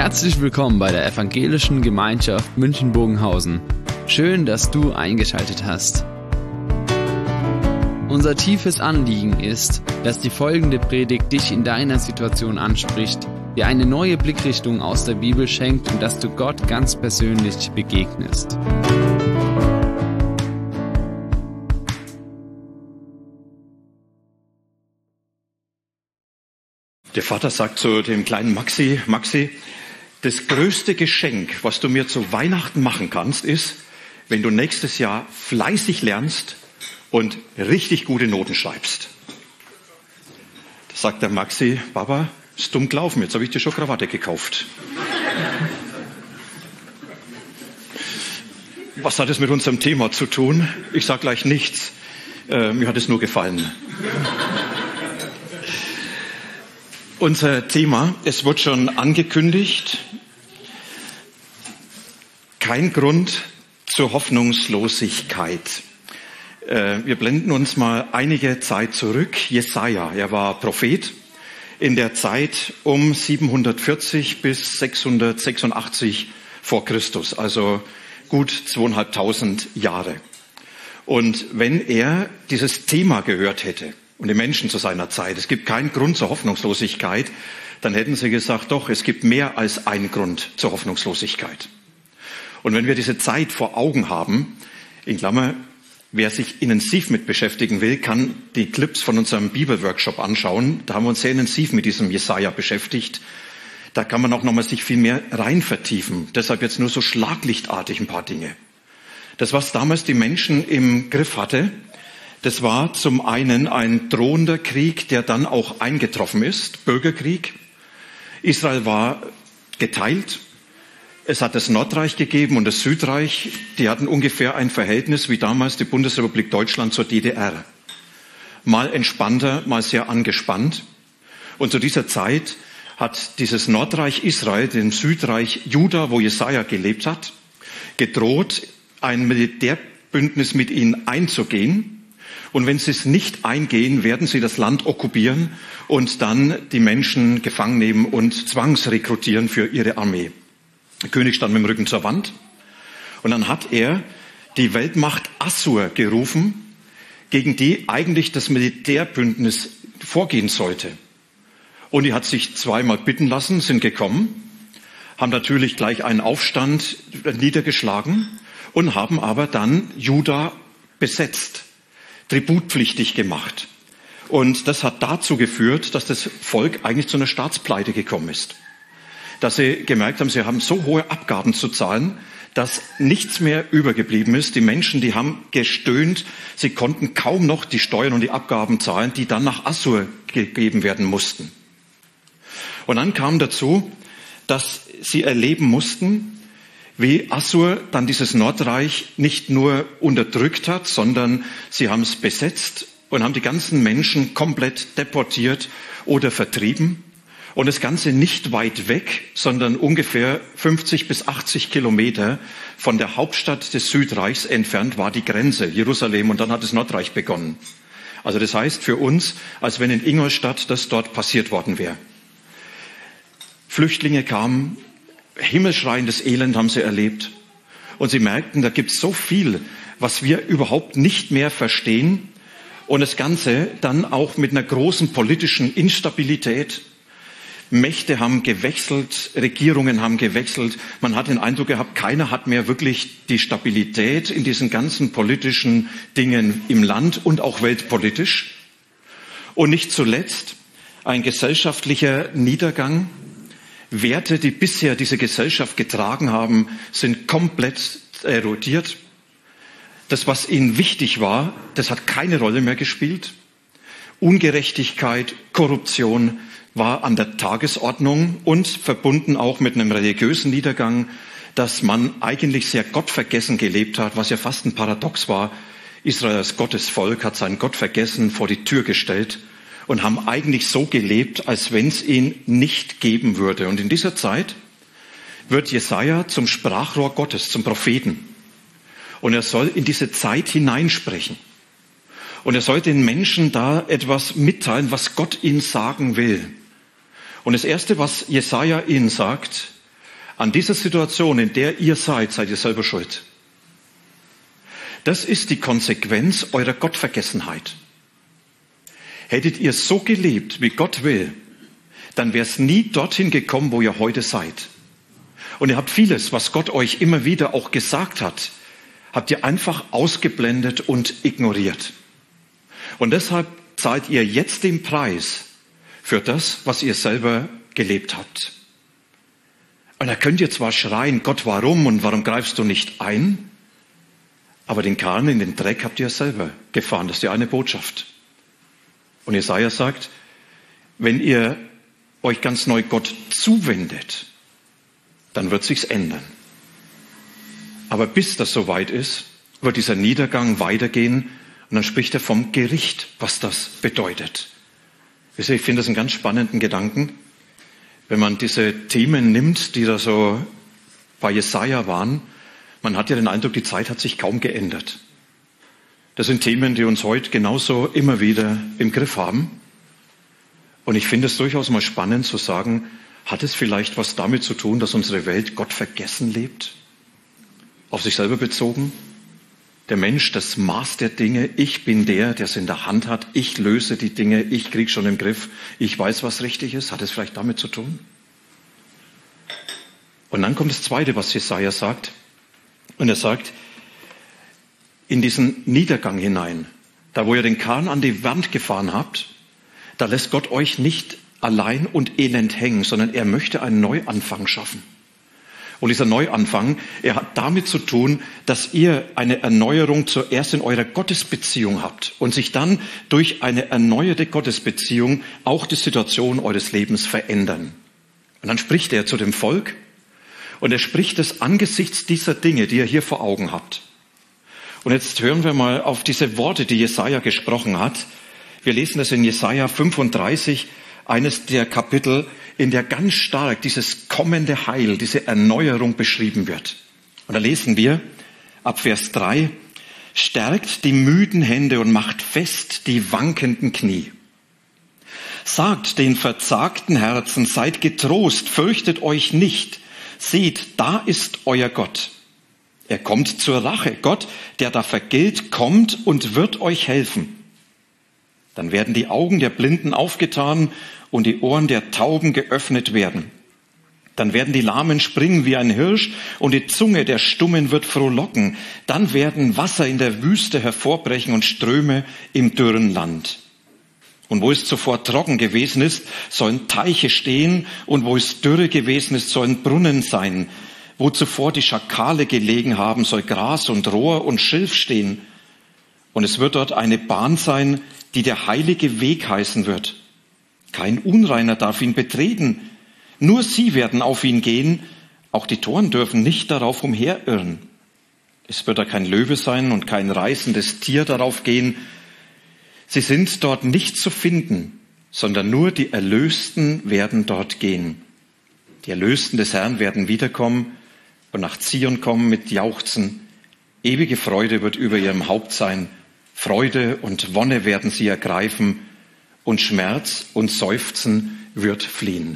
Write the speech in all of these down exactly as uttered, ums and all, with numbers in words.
Herzlich willkommen bei der Evangelischen Gemeinschaft München-Bogenhausen. Schön, dass du eingeschaltet hast. Unser tiefes Anliegen ist, dass die folgende Predigt dich in deiner Situation anspricht, dir eine neue Blickrichtung aus der Bibel schenkt und dass du Gott ganz persönlich begegnest. Der Vater sagt zu dem kleinen Maxi, Maxi, das größte Geschenk, was du mir zu Weihnachten machen kannst, ist, wenn du nächstes Jahr fleißig lernst und richtig gute Noten schreibst. Da sagt der Maxi, Papa, ist dumm gelaufen, jetzt habe ich dir schon Krawatte gekauft. Was hat es mit unserem Thema zu tun? Ich sage gleich nichts. Äh, mir hat es nur gefallen. Unser Thema, es wird schon angekündigt, kein Grund zur Hoffnungslosigkeit. Wir blenden uns mal einige Zeit zurück. Jesaja, er war Prophet in der Zeit um siebenhundertvierzig bis sechshundertsechsundachtzig vor Christus, also gut zweieinhalbtausend Jahre. Und wenn er dieses Thema gehört hätte, und die Menschen zu seiner Zeit, es gibt keinen Grund zur Hoffnungslosigkeit, dann hätten sie gesagt, doch, es gibt mehr als einen Grund zur Hoffnungslosigkeit. Und wenn wir diese Zeit vor Augen haben, in Klammer, wer sich intensiv mit beschäftigen will, kann die Clips von unserem Bibelworkshop anschauen. Da haben wir uns sehr intensiv mit diesem Jesaja beschäftigt. Da kann man auch nochmal sich viel mehr rein vertiefen. Deshalb jetzt nur so schlaglichtartig ein paar Dinge. Das, was damals die Menschen im Griff hatte, das war zum einen ein drohender Krieg, der dann auch eingetroffen ist, Bürgerkrieg. Israel war geteilt. Es hat das Nordreich gegeben und das Südreich. Die hatten ungefähr ein Verhältnis wie damals die Bundesrepublik Deutschland zur D D R. Mal entspannter, mal sehr angespannt. Und zu dieser Zeit hat dieses Nordreich Israel, dem Südreich Juda, wo Jesaja gelebt hat, gedroht, ein Militärbündnis mit ihnen einzugehen. Und wenn sie es nicht eingehen, werden sie das Land okkupieren und dann die Menschen gefangen nehmen und zwangsrekrutieren für ihre Armee. Der König stand mit dem Rücken zur Wand und dann hat er die Weltmacht Assur gerufen, gegen die eigentlich das Militärbündnis vorgehen sollte. Und die hat sich zweimal bitten lassen, sind gekommen, haben natürlich gleich einen Aufstand niedergeschlagen und haben aber dann Juda besetzt, tributpflichtig gemacht. Und das hat dazu geführt, dass das Volk eigentlich zu einer Staatspleite gekommen ist. Dass sie gemerkt haben, sie haben so hohe Abgaben zu zahlen, dass nichts mehr übergeblieben ist. Die Menschen, die haben gestöhnt, sie konnten kaum noch die Steuern und die Abgaben zahlen, die dann nach Assur gegeben werden mussten. Und dann kam dazu, dass sie erleben mussten, wie Assur dann dieses Nordreich nicht nur unterdrückt hat, sondern sie haben es besetzt und haben die ganzen Menschen komplett deportiert oder vertrieben. Und das Ganze nicht weit weg, sondern ungefähr fünfzig bis achtzig Kilometer von der Hauptstadt des Südreichs entfernt war die Grenze, Jerusalem, und dann hat das Nordreich begonnen. Also das heißt für uns, als wenn in Ingolstadt das dort passiert worden wäre. Flüchtlinge kamen, himmelschreiendes Elend haben sie erlebt. Und sie merkten, da gibt es so viel, was wir überhaupt nicht mehr verstehen. Und das Ganze dann auch mit einer großen politischen Instabilität. Mächte haben gewechselt, Regierungen haben gewechselt. Man hat den Eindruck gehabt, keiner hat mehr wirklich die Stabilität in diesen ganzen politischen Dingen im Land und auch weltpolitisch. Und nicht zuletzt ein gesellschaftlicher Niedergang. Werte, die bisher diese Gesellschaft getragen haben, sind komplett erodiert. Das, was ihnen wichtig war, das hat keine Rolle mehr gespielt. Ungerechtigkeit, Korruption war an der Tagesordnung und verbunden auch mit einem religiösen Niedergang, dass man eigentlich sehr gottvergessen gelebt hat, was ja fast ein Paradox war. Israel als Gottesvolk hat seinen Gott vergessen, vor die Tür gestellt und haben eigentlich so gelebt, als wenn es ihn nicht geben würde. Und in dieser Zeit wird Jesaja zum Sprachrohr Gottes, zum Propheten. Und er soll in diese Zeit hineinsprechen. Und er soll den Menschen da etwas mitteilen, was Gott ihnen sagen will. Und das Erste, was Jesaja ihnen sagt, An dieser Situation, in der ihr seid, seid ihr selber schuld. Das ist die Konsequenz eurer Gottvergessenheit. Hättet ihr so gelebt, wie Gott will, dann wäre es nie dorthin gekommen, wo ihr heute seid. Und ihr habt vieles, was Gott euch immer wieder auch gesagt hat, habt ihr einfach ausgeblendet und ignoriert. Und deshalb zahlt ihr jetzt den Preis für das, was ihr selber gelebt habt. Und da könnt ihr zwar schreien, Gott, warum und warum greifst du nicht ein? Aber den Karren in den Dreck habt ihr selber gefahren. Das ist ja eine Botschaft. Und Jesaja sagt, wenn ihr euch ganz neu Gott zuwendet, dann wird sich's ändern. Aber bis das soweit ist, wird dieser Niedergang weitergehen und dann spricht er vom Gericht, was das bedeutet. Ich finde das einen ganz spannenden Gedanken, wenn man diese Themen nimmt, die da so bei Jesaja waren. Man hat ja den Eindruck, die Zeit hat sich kaum geändert. Das sind Themen, die uns heute genauso immer wieder im Griff haben. Und ich finde es durchaus mal spannend zu sagen, hat es vielleicht was damit zu tun, dass unsere Welt Gott vergessen lebt? Auf sich selber bezogen? Der Mensch, das Maß der Dinge, ich bin der, der es in der Hand hat, ich löse die Dinge, ich kriege schon im Griff, ich weiß, was richtig ist. Hat es vielleicht damit zu tun? Und dann kommt das Zweite, was Jesaja sagt. Und er sagt, in diesen Niedergang hinein, da wo ihr den Karren an die Wand gefahren habt, da lässt Gott euch nicht allein und elend hängen, sondern er möchte einen Neuanfang schaffen. Und dieser Neuanfang, er hat damit zu tun, dass ihr eine Erneuerung zuerst in eurer Gottesbeziehung habt und sich dann durch eine erneuerte Gottesbeziehung auch die Situation eures Lebens verändern. Und dann spricht er zu dem Volk und er spricht es angesichts dieser Dinge, die ihr hier vor Augen habt. Und jetzt hören wir mal auf diese Worte, die Jesaja gesprochen hat. Wir lesen das in Jesaja fünfunddreißig, eines der Kapitel, in der ganz stark dieses kommende Heil, diese Erneuerung beschrieben wird. Und da lesen wir ab Vers drei, stärkt die müden Hände und macht fest die wankenden Knie. Sagt den verzagten Herzen, seid getrost, fürchtet euch nicht. Seht, da ist euer Gott. Er kommt zur Rache. Gott, der da vergilt, kommt und wird euch helfen. Dann werden die Augen der Blinden aufgetan und die Ohren der Tauben geöffnet werden. Dann werden die Lahmen springen wie ein Hirsch und die Zunge der Stummen wird frohlocken. Dann werden Wasser in der Wüste hervorbrechen und Ströme im dürren Land. Und wo es zuvor trocken gewesen ist, sollen Teiche stehen und wo es dürre gewesen ist, sollen Brunnen sein. Wo zuvor die Schakale gelegen haben, soll Gras und Rohr und Schilf stehen. Und es wird dort eine Bahn sein, die der heilige Weg heißen wird. Kein Unreiner darf ihn betreten. Nur sie werden auf ihn gehen. Auch die Toren dürfen nicht darauf umherirren. Es wird da kein Löwe sein und kein reißendes Tier darauf gehen. Sie sind dort nicht zu finden, sondern nur die Erlösten werden dort gehen. Die Erlösten des Herrn werden wiederkommen und nach Zion kommen mit Jauchzen. Ewige Freude wird über ihrem Haupt sein. Freude und Wonne werden sie ergreifen und Schmerz und Seufzen wird fliehen.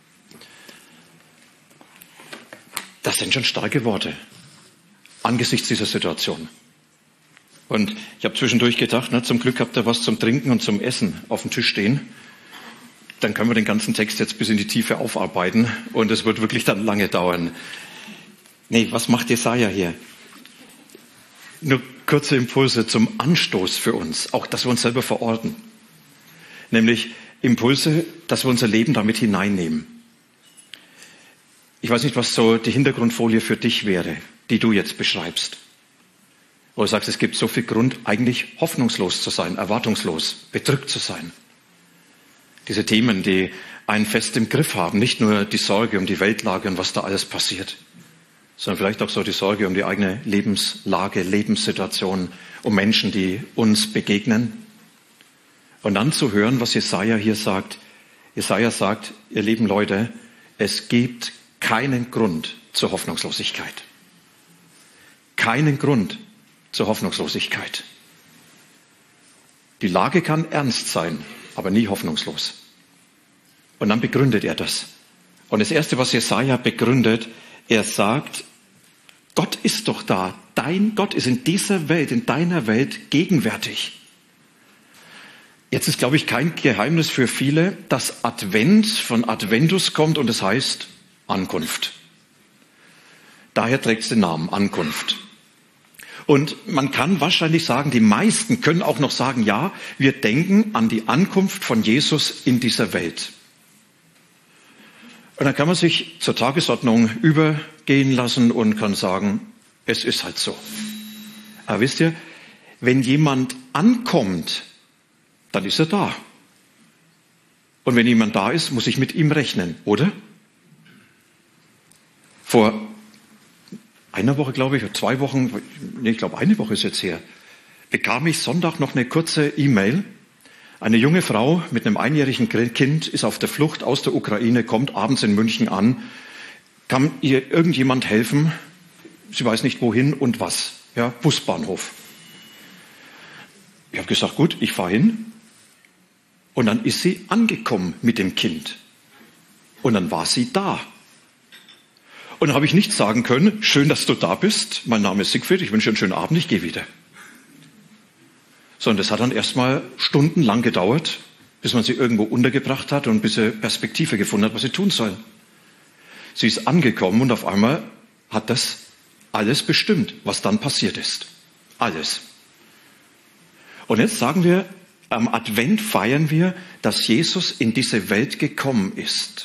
Das sind schon starke Worte angesichts dieser Situation. Und ich habe zwischendurch gedacht, na, zum Glück habt ihr was zum Trinken und zum Essen auf dem Tisch stehen. Dann können wir den ganzen Text jetzt bis in die Tiefe aufarbeiten und es wird wirklich dann lange dauern. Nee, was macht Jesaja hier? Nur kurze Impulse zum Anstoß für uns, auch dass wir uns selber verorten. Nämlich Impulse, dass wir unser Leben damit hineinnehmen. Ich weiß nicht, was so die Hintergrundfolie für dich wäre, die du jetzt beschreibst. Wo du sagst, es gibt so viel Grund, eigentlich hoffnungslos zu sein, erwartungslos, bedrückt zu sein. Diese Themen, die einen fest im Griff haben, nicht nur die Sorge um die Weltlage und was da alles passiert, sondern vielleicht auch so die Sorge um die eigene Lebenslage, Lebenssituation, um Menschen, die uns begegnen. Und dann zu hören, was Jesaja hier sagt. Jesaja sagt, ihr lieben Leute, es gibt keinen Grund zur Hoffnungslosigkeit. Keinen Grund zur Hoffnungslosigkeit. Die Lage kann ernst sein, aber nie hoffnungslos. Und dann begründet er das. Und das Erste, was Jesaja begründet, er sagt, Gott ist doch da. Dein Gott ist in dieser Welt, in deiner Welt gegenwärtig. Jetzt ist, glaube ich, kein Geheimnis für viele, dass Advent von Adventus kommt und es heißt Ankunft. Daher trägt es den Namen Ankunft. Und man kann wahrscheinlich sagen, die meisten können auch noch sagen, ja, wir denken an die Ankunft von Jesus in dieser Welt. Und dann kann man sich zur Tagesordnung übergehen lassen und kann sagen, es ist halt so. Aber wisst ihr, wenn jemand ankommt, dann ist er da. Und wenn jemand da ist, muss ich mit ihm rechnen, oder? Vor einer Woche, glaube ich, oder zwei Wochen, nee, ich glaube eine Woche ist jetzt her, bekam ich Sonntag noch eine kurze E-Mail. Eine junge Frau mit einem einjährigen Kind ist auf der Flucht aus der Ukraine, kommt abends in München an. Kann ihr irgendjemand helfen? Sie weiß nicht wohin und was. Ja, Busbahnhof. Ich habe gesagt, gut, ich fahre hin. Und dann ist sie angekommen mit dem Kind. Und dann war sie da. Und dann habe ich nicht sagen können, schön, dass du da bist. Mein Name ist Siegfried, ich wünsche dir einen schönen Abend, ich gehe wieder. Sondern das hat dann erstmal stundenlang gedauert, bis man sie irgendwo untergebracht hat und bis sie Perspektive gefunden hat, was sie tun soll. Sie ist angekommen und auf einmal hat das alles bestimmt, was dann passiert ist. Alles. Und jetzt sagen wir, am Advent feiern wir, dass Jesus in diese Welt gekommen ist.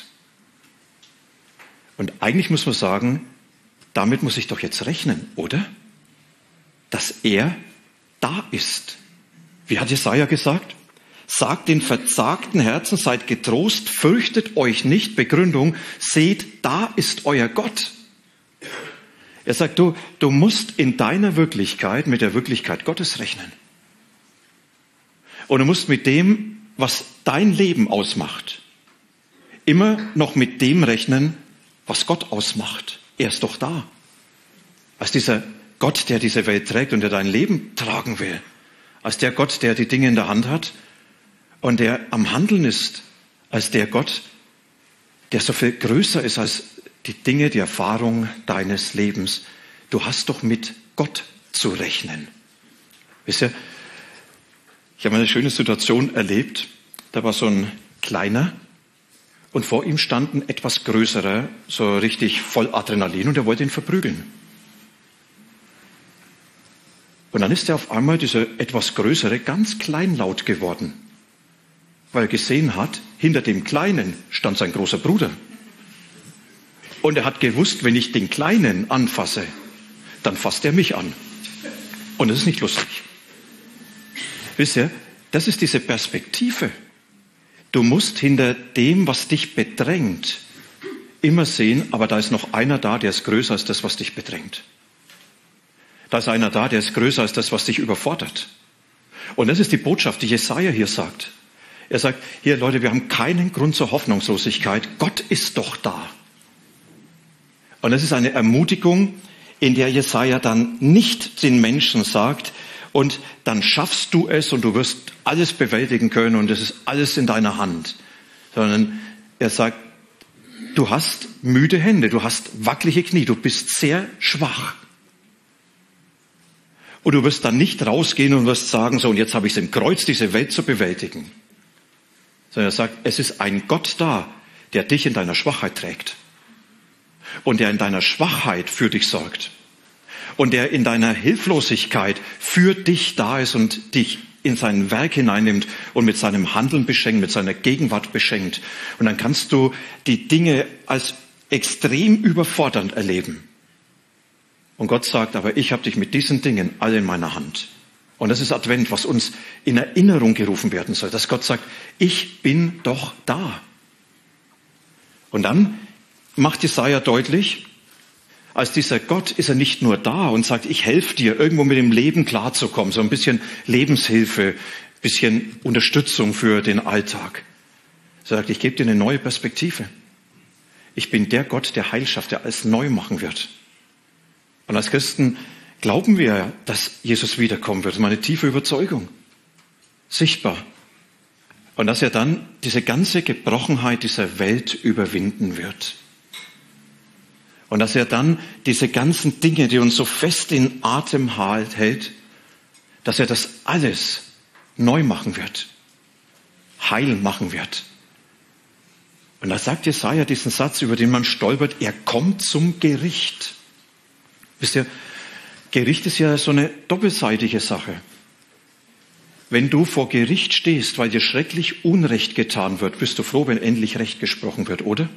Und eigentlich muss man sagen, damit muss ich doch jetzt rechnen, oder? Dass er da ist. Wie hat Jesaja gesagt? Sagt den verzagten Herzen, seid getrost, fürchtet euch nicht. Begründung, seht, da ist euer Gott. Er sagt, du, du musst in deiner Wirklichkeit mit der Wirklichkeit Gottes rechnen. Und du musst mit dem, was dein Leben ausmacht, immer noch mit dem rechnen, was Gott ausmacht. Er ist doch da. Als dieser Gott, der diese Welt trägt und der dein Leben tragen will. Als der Gott, der die Dinge in der Hand hat und der am Handeln ist. Als der Gott, der so viel größer ist als die Dinge, die Erfahrung deines Lebens. Du hast doch mit Gott zu rechnen. Wisst ihr, ich habe eine schöne Situation erlebt. Da war so ein Kleiner und vor ihm stand ein etwas größerer, so richtig voll Adrenalin und er wollte ihn verprügeln. Und dann ist er auf einmal, dieser etwas größere, ganz kleinlaut geworden, weil er gesehen hat, hinter dem Kleinen stand sein großer Bruder. Und er hat gewusst, wenn ich den Kleinen anfasse, dann fasst er mich an. Und das ist nicht lustig. Wisst ihr, das ist diese Perspektive. Du musst hinter dem, was dich bedrängt, immer sehen, aber da ist noch einer da, der ist größer als das, was dich bedrängt. Da ist einer da, der ist größer als das, was dich überfordert. Und das ist die Botschaft, die Jesaja hier sagt. Er sagt, hier Leute, wir haben keinen Grund zur Hoffnungslosigkeit. Gott ist doch da. Und das ist eine Ermutigung, in der Jesaja dann nicht den Menschen sagt, und dann schaffst du es und du wirst alles bewältigen können und es ist alles in deiner Hand. Sondern er sagt, du hast müde Hände, du hast wackelige Knie, du bist sehr schwach. Und du wirst dann nicht rausgehen und wirst sagen, so und jetzt habe ich es im Kreuz, diese Welt zu bewältigen. Sondern er sagt, es ist ein Gott da, der dich in deiner Schwachheit trägt. Und der in deiner Schwachheit für dich sorgt. Und der in deiner Hilflosigkeit für dich da ist und dich in sein Werk hineinnimmt und mit seinem Handeln beschenkt, mit seiner Gegenwart beschenkt. Und dann kannst du die Dinge als extrem überfordernd erleben. Und Gott sagt, aber ich habe dich mit diesen Dingen alle in meiner Hand. Und das ist Advent, was uns in Erinnerung gerufen werden soll, dass Gott sagt, ich bin doch da. Und dann macht Jesaja deutlich, als dieser Gott ist er nicht nur da und sagt, ich helfe dir, irgendwo mit dem Leben klarzukommen, so ein bisschen Lebenshilfe, ein bisschen Unterstützung für den Alltag. Er sagt, ich gebe dir eine neue Perspektive. Ich bin der Gott, der Heil schafft, der alles neu machen wird. Und als Christen glauben wir, dass Jesus wiederkommen wird. Das ist meine tiefe Überzeugung. Sichtbar. Und dass er dann diese ganze Gebrochenheit dieser Welt überwinden wird. Und dass er dann diese ganzen Dinge, die uns so fest in Atem hält, dass er das alles neu machen wird, heil machen wird. Und da sagt Jesaja diesen Satz, über den man stolpert, er kommt zum Gericht. Wisst ihr, Gericht ist ja so eine doppelseitige Sache. Wenn du vor Gericht stehst, weil dir schrecklich Unrecht getan wird, bist du froh, wenn endlich Recht gesprochen wird, oder?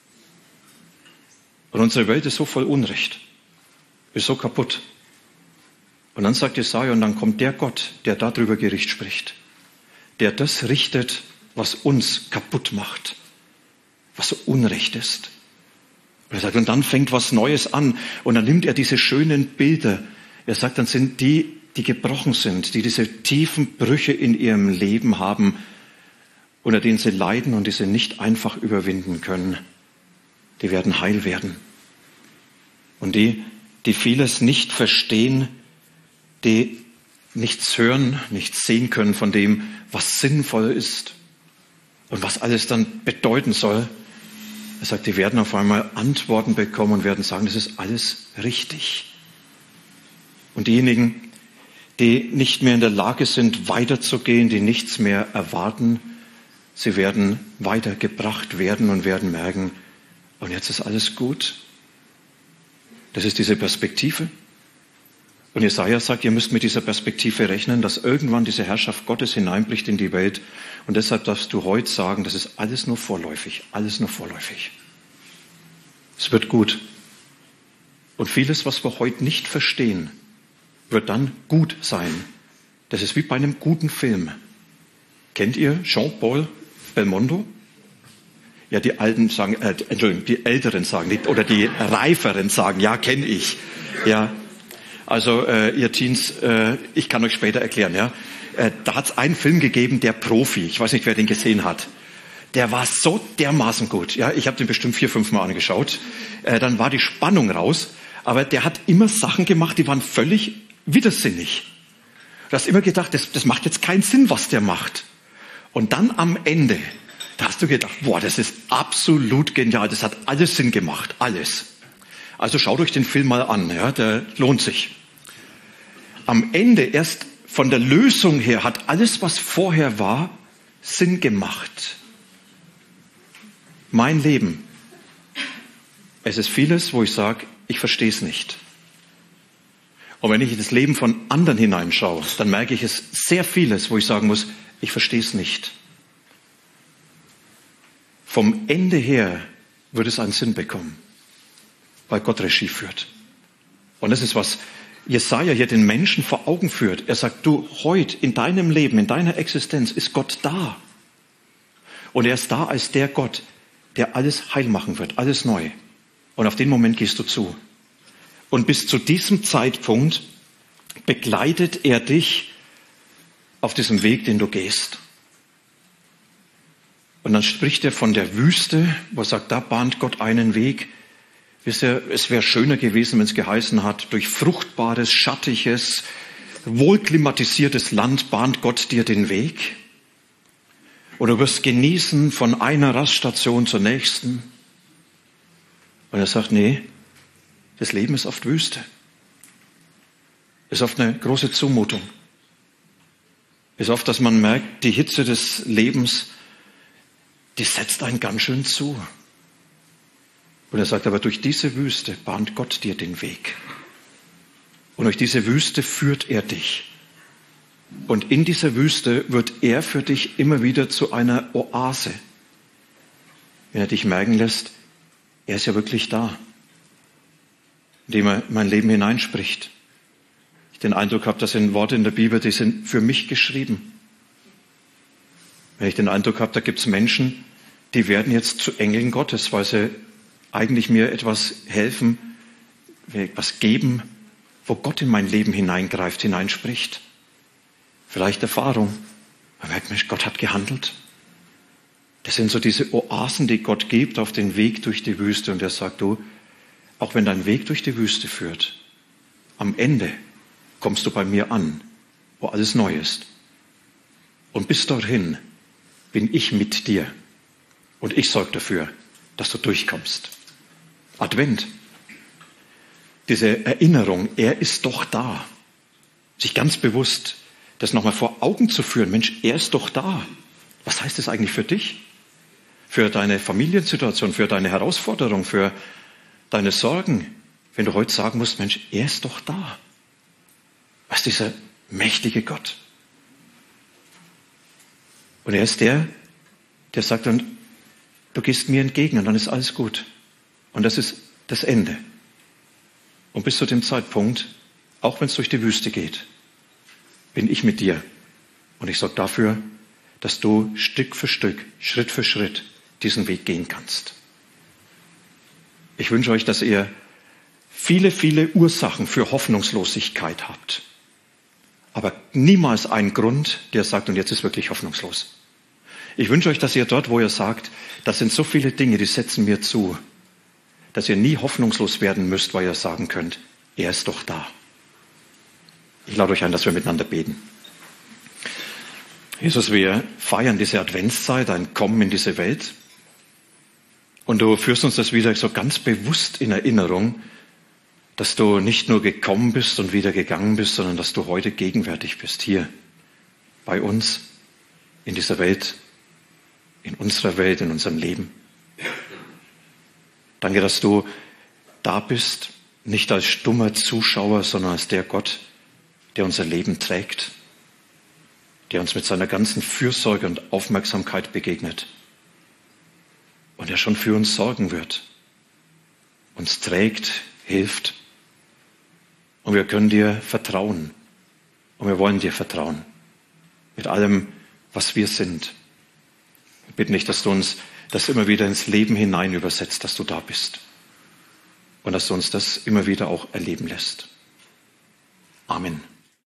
Und unsere Welt ist so voll Unrecht, ist so kaputt. Und dann sagt Jesaja, und dann kommt der Gott, der darüber Gericht spricht, der das richtet, was uns kaputt macht, was so Unrecht ist. Und er sagt, und dann fängt was Neues an. Und dann nimmt er diese schönen Bilder. Er sagt, dann sind die, die gebrochen sind, die diese tiefen Brüche in ihrem Leben haben, unter denen sie leiden und die sie nicht einfach überwinden können, die werden heil werden. Und die, die vieles nicht verstehen, die nichts hören, nichts sehen können von dem, was sinnvoll ist und was alles dann bedeuten soll. Er sagt, die werden auf einmal Antworten bekommen und werden sagen, das ist alles richtig. Und diejenigen, die nicht mehr in der Lage sind, weiterzugehen, die nichts mehr erwarten, sie werden weitergebracht werden und werden merken, und jetzt ist alles gut. Das ist diese Perspektive. Und Jesaja sagt, ihr müsst mit dieser Perspektive rechnen, dass irgendwann diese Herrschaft Gottes hineinbricht in die Welt. Und deshalb darfst du heute sagen, das ist alles nur vorläufig, alles nur vorläufig. Es wird gut. Und vieles, was wir heute nicht verstehen, wird dann gut sein. Das ist wie bei einem guten Film. Kennt ihr Jean-Paul Belmondo? Ja, die Alten sagen, äh, Entschuldigung, die Älteren sagen, die, oder die Reiferen sagen, ja, kenne ich. Ja, also äh, ihr Teens, äh, ich kann euch später erklären. Ja, äh, da hat es einen Film gegeben, der Profi. Ich weiß nicht, wer den gesehen hat. Der war so dermaßen gut. Ja, ich habe den bestimmt vier, fünf Mal angeschaut. Äh, dann war die Spannung raus. Aber der hat immer Sachen gemacht, die waren völlig widersinnig. Du hast immer gedacht, das, das macht jetzt keinen Sinn, was der macht. Und dann am Ende, da hast du gedacht, boah, das ist absolut genial. Das hat alles Sinn gemacht, alles. Also schaut euch den Film mal an, ja, der lohnt sich. Am Ende, erst von der Lösung her, hat alles, was vorher war, Sinn gemacht. Mein Leben. Es ist vieles, wo ich sage, ich verstehe es nicht. Und wenn ich in das Leben von anderen hineinschaue, dann merke ich es sehr vieles, wo ich sagen muss, ich verstehe es nicht. Vom Ende her wird es einen Sinn bekommen, weil Gott Regie führt. Und das ist, was Jesaja hier den Menschen vor Augen führt. Er sagt, du, heute in deinem Leben, in deiner Existenz ist Gott da. Und er ist da als der Gott, der alles heil machen wird, alles neu. Und auf den Moment gehst du zu. Und bis zu diesem Zeitpunkt begleitet er dich auf diesem Weg, den du gehst. Und dann spricht er von der Wüste, wo er sagt, da bahnt Gott einen Weg. Wisst ihr, es wäre schöner gewesen, wenn es geheißen hat, durch fruchtbares, schattiges, wohlklimatisiertes Land bahnt Gott dir den Weg. Und du wirst genießen von einer Raststation zur nächsten. Und er sagt, nee, das Leben ist oft Wüste. Ist oft eine große Zumutung. Ist oft, dass man merkt, die Hitze des Lebens, die setzt einen ganz schön zu. Und er sagt, aber durch diese Wüste bahnt Gott dir den Weg. Und durch diese Wüste führt er dich. Und in dieser Wüste wird er für dich immer wieder zu einer Oase. Wenn er dich merken lässt, er ist ja wirklich da. Indem er in mein Leben hineinspricht. Ich den Eindruck habe, das sind Worte in der Bibel, die sind für mich geschrieben. Wenn ich den Eindruck habe, da gibt es Menschen, die werden jetzt zu Engeln Gottes, weil sie eigentlich mir etwas helfen, etwas geben, wo Gott in mein Leben hineingreift, hineinspricht. Vielleicht Erfahrung. Man merkt, Mensch, Gott hat gehandelt. Das sind so diese Oasen, die Gott gibt auf den Weg durch die Wüste. Und er sagt, du, auch wenn dein Weg durch die Wüste führt, am Ende kommst du bei mir an, wo alles neu ist. Und bis dorthin bin ich mit dir. Und ich sorge dafür, dass du durchkommst. Advent, diese Erinnerung, er ist doch da. Sich ganz bewusst das nochmal vor Augen zu führen. Mensch, er ist doch da. Was heißt das eigentlich für dich? Für deine Familiensituation, für deine Herausforderung, für deine Sorgen. Wenn du heute sagen musst, Mensch, er ist doch da. Was ist dieser mächtige Gott? Und er ist der, der sagt dann, du gehst mir entgegen und dann ist alles gut. Und das ist das Ende. Und bis zu dem Zeitpunkt, auch wenn es durch die Wüste geht, bin ich mit dir. Und ich sorge dafür, dass du Stück für Stück, Schritt für Schritt diesen Weg gehen kannst. Ich wünsche euch, dass ihr viele, viele Ursachen für Hoffnungslosigkeit habt. Aber niemals einen Grund, der sagt, und jetzt ist wirklich hoffnungslos. Ich wünsche euch, dass ihr dort, wo ihr sagt, das sind so viele Dinge, die setzen mir zu, dass ihr nie hoffnungslos werden müsst, weil ihr sagen könnt, er ist doch da. Ich lade euch ein, dass wir miteinander beten. Jesus, wir feiern diese Adventszeit, ein Kommen in diese Welt. Und du führst uns das wieder so ganz bewusst in Erinnerung, dass du nicht nur gekommen bist und wieder gegangen bist, sondern dass du heute gegenwärtig bist, hier bei uns, in dieser Welt, in unserer Welt, in unserem Leben. Danke, dass du da bist, nicht als stummer Zuschauer, sondern als der Gott, der unser Leben trägt, der uns mit seiner ganzen Fürsorge und Aufmerksamkeit begegnet und der schon für uns sorgen wird, uns trägt, hilft. Und wir können dir vertrauen. Und wir wollen dir vertrauen. Mit allem, was wir sind. Wir bitten dich, dass du uns das immer wieder ins Leben hinein übersetzt, dass du da bist. Und dass du uns das immer wieder auch erleben lässt. Amen.